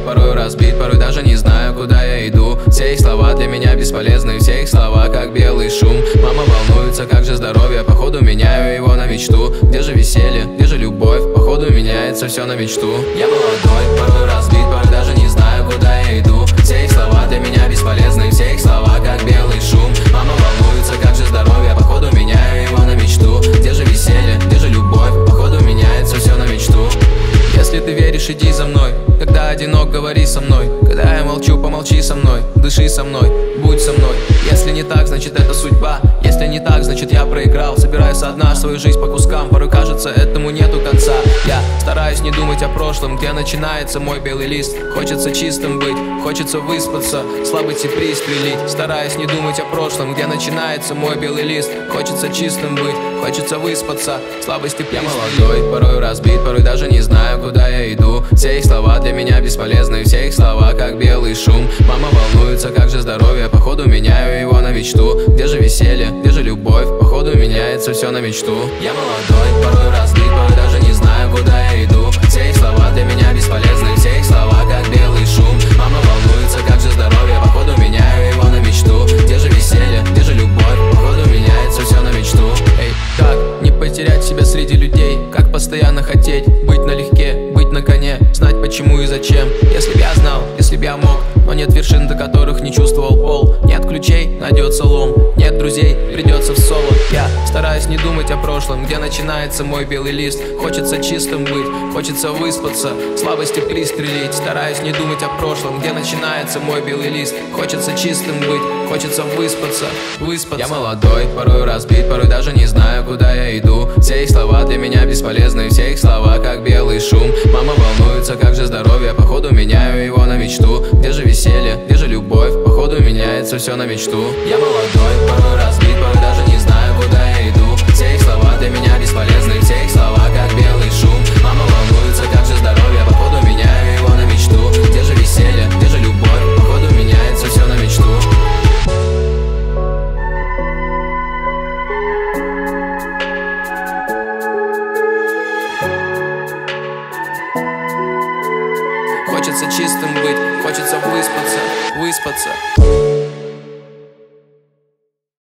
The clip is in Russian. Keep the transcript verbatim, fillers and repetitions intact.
порой разбит, порой даже не знаю, куда я иду. Все их слова для меня бесполезны, все их слова как белый шум. Мама волнуется, как же здоровье, походу меняю его на мечту. Где же веселье, где же любовь, походу меняется все на мечту. Я молодой, порой разбит, порой даже не знаю, куда я иду. Все их слова для меня бесполезны, все их слова как белый шум. Мама волнуется, как же здоровье, походу меняю его на мечту. Где же веселье, где же любовь, походу меняется все на мечту. Если ты веришь, иди за мной. Когда одинок, говори со мной. Когда я молчу, помолчи со мной. Дыши со мной, будь со мной. Если не так, значит это судьба. Если не так, значит я проиграл. Собираю со дна свою жизнь по кускам. Порой кажется, этому нету конца. Я стараюсь не думать о прошлом, где начинается мой белый лист. Хочется чистым быть, хочется выспаться, слабости пристрелить. Стараюсь не думать о прошлом, где начинается мой белый лист. Хочется чистым быть, хочется выспаться, слабости пристрелить. Я молодой, порой разбит, порой даже не знаю, куда я иду. Все их слова для меня бесполезны, все их слова как белый шум. Мама волнуется, как же здоровье, походу меняю его на мечту. Где же веселье, где же любовь, походу меняется все на мечту. Я молодой, порой разбит, порой даже не знаю, куда я иду. Все их слова для меня бесполезны, все их слова как белый шум. Мама волнуется, как же здоровье, походу меняю его на мечту. Где же веселье, где же любовь, походу меняется все на мечту. Эй, как не потерять себя среди людей, как постоянно хотеть быть налегке, быть на коне, знать почему и зачем. Если б я знал, если б я мог, но нет вершин, до которых не чувствовал пол. Нет ключей, найдется лом, нет друзей, придется в соло. Я стараюсь не думать о прошлом, где начинается мой белый лист. Хочется чистым быть, хочется выспаться, слабости пристрелить. Стараюсь не думать о прошлом, где начинается мой белый лист. Хочется чистым быть, хочется выспаться, выспаться. Я молодой, порой разбит, порой даже не знаю, куда я иду. Все их слова для меня бесполезны, все их слова как белый шум. Мама волнуется, как же здоровье, походу меняю его на мечту. Где же веселье, где же любовь, походу меняется все на мечту. Я молодой, порой разбит, порой даже не знаю, куда я иду. Все их слова для меня бесполезны, все их слова как белый шум. Мама волнуется, как же здоровье, походу меняю его на мечту. Где же веселье, где же любовь, походу меняется все на мечту. Хочется чистым быть, хочется выспаться, выспаться.